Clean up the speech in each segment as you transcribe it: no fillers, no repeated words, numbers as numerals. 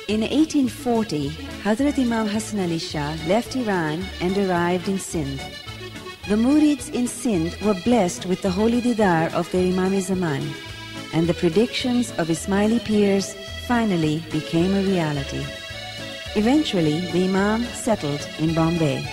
In 1840, Hazrat Imam Hasan Ali Shah left Iran and arrived in Sindh. The Murids in Sindh were blessed with the holy didar of their Imam-e-Zaman, and the predictions of Ismaili peers finally became a reality. Eventually, the Imam settled in Bombay.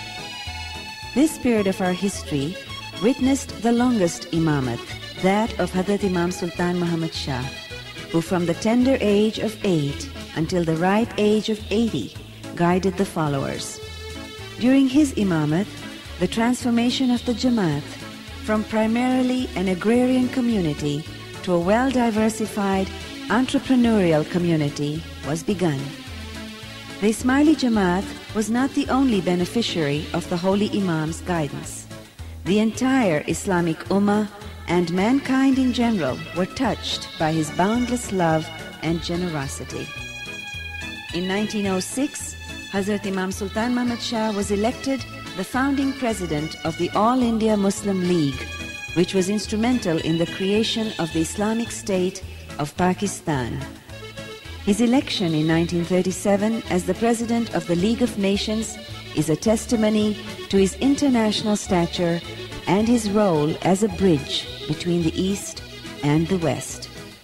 This period of our history witnessed the longest imamate, that of Hazrat Imam Sultan Muhammad Shah, who from the tender age of 8 until the ripe age of 80 guided the followers. During his imamate, the transformation of the Jamaat from primarily an agrarian community to a well-diversified entrepreneurial community was begun. The Ismaili Jamaat was not the only beneficiary of the Holy Imam's guidance. The entire Islamic Ummah and mankind in general were touched by his boundless love and generosity. In 1906, Hazrat Imam Sultan Muhammad Shah was elected the founding president of the All India Muslim League, which was instrumental in the creation of the Islamic State of Pakistan. His election in 1937 as the president of the League of Nations is a testimony to his international stature and his role as a bridge between the East and the West.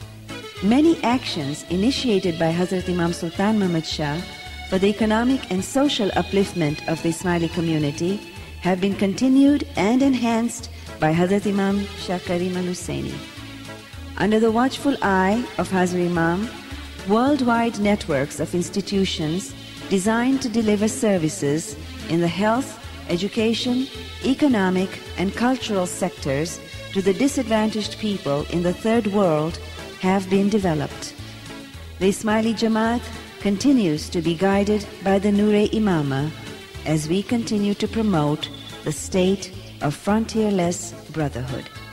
Many actions initiated by Hazrat Imam Sultan Muhammad Shah for the economic and social upliftment of the Ismaili community have been continued and enhanced by Hazrat Imam Shah Karim al-Husseini. Under the watchful eye of Hazrat Imam, worldwide networks of institutions designed to deliver services in the health, education, economic and cultural sectors to the disadvantaged people in the third world have been developed. The Ismaili Jamaat continues to be guided by the Noor-e-Imama as we continue to promote the state of frontierless brotherhood.